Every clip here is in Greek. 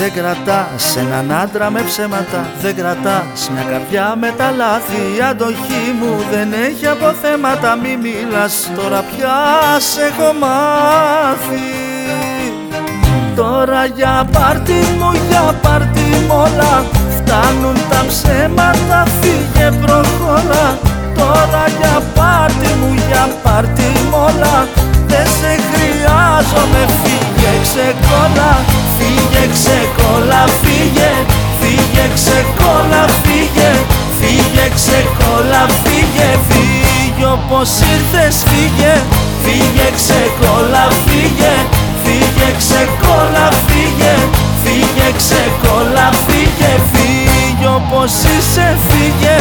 Δεν κρατάς έναν άντρα με ψέματα, δεν κρατάς μια καρδιά με τα λάθη. Η αντοχή μου δεν έχει αποθέματα, μη μιλάς τώρα πια σ' έχω μάθει. Τώρα για πάρτι μου, για πάρτι μ' όλα, φτάνουν τα ψέματα, φύγε προχώρα. Τώρα για πάρτι μου, για πάρτι μ' όλα, δεν σε χρειάζομαι, φύγε ξεκόλα. Φύγε ξεκόλα, φύγε, φύγε ξεκόλα, φύγε, φύγε ξεκόλα, φύγε, φύγε όπως ήρθες, φύγε, φύγε ξεκόλα, φύγε, φύγε ξεκόλα, φύγε, φύγε ξεκόλα, φύγε, φύγε όπως είσαι, φύγε.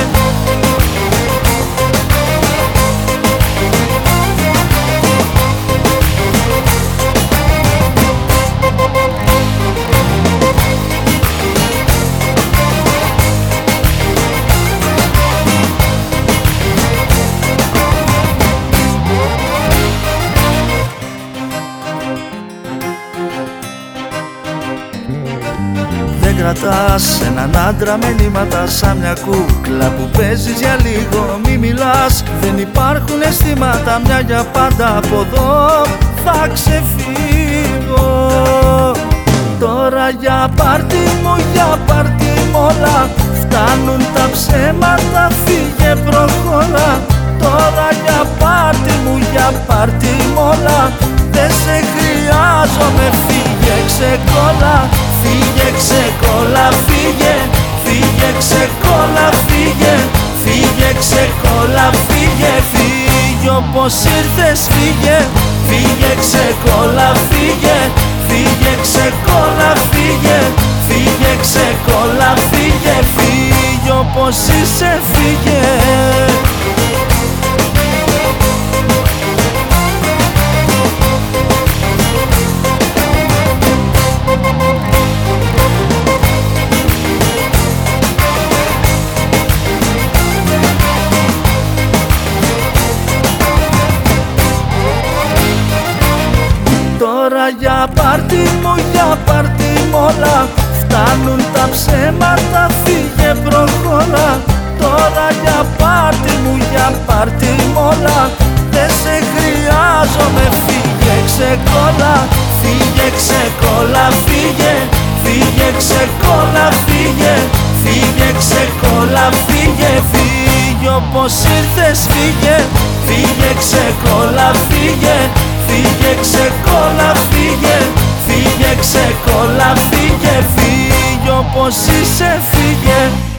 Δεν κρατάς έναν άντρα με νήματα, σαν μια κούκλα που παίζεις για λίγο. Μη μιλάς, δεν υπάρχουν αισθήματα, μια για πάντα από εδώ θα ξεφύγω. Τώρα για πάρτι μου, για πάρτι μ' όλα, φτάνουν τα ψέματα, φύγε προχώρα. Τώρα για πάρτι μου, για πάρτι μ' όλα, δεν σε χρειάζομαι, φύγε ξεκόλα. Φύγε ξεκόλα, φύγε, φύγε ξεκόλα, φύγε, φύγε ξεκόλα, φύγε, φύγε όπως ήρθες, φύγε, φύγε ξεκόλα, φύγε, φύγε ξεκόλα, φύγε, φύγε ξεκόλα, φύγε, φύγε όπως είσαι, φύγε. Τώρα για πάρτι μου, για πάρτι μ' όλα, φτάνουν τα ψέματα, φύγε προχώρα. Τώρα για πάρτι μου, για πάρτι μ' όλα, δεν σε χρειάζομαι, φύγε ξεκόλα. Φύγε ξεκόλα, φύγε, φύγε ξεκόλα, φύγε, φύγε ξεκόλα, φύγε, φύγε όπως ήρθες, φύγε, φύγε ξεκόλα, φύγε, φύγε ξεκόλα, φύγε, φύγε ξεκόλα, φύγε, φύγε όπως είσαι, φύγε.